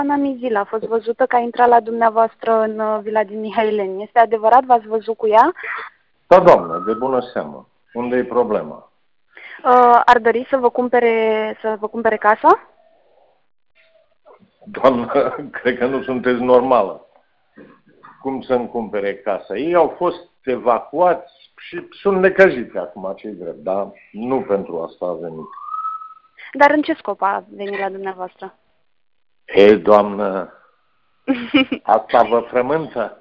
Ana Mizila a fost văzută că a intrat la dumneavoastră în vila din Mihaileni. Este adevărat? V-ați văzut cu ea? Da, doamnă, de bună seamă. Unde e problema? Ar dori să vă cumpere casa? Doamnă, cred că nu sunteți normală. Cum să-mi cumpere casa? Ei au fost evacuați și sunt necăjiți acum, ce-i drept, dar nu pentru asta a venit. Dar în ce scop a venit la dumneavoastră? Ei, doamnă, asta vă frământă?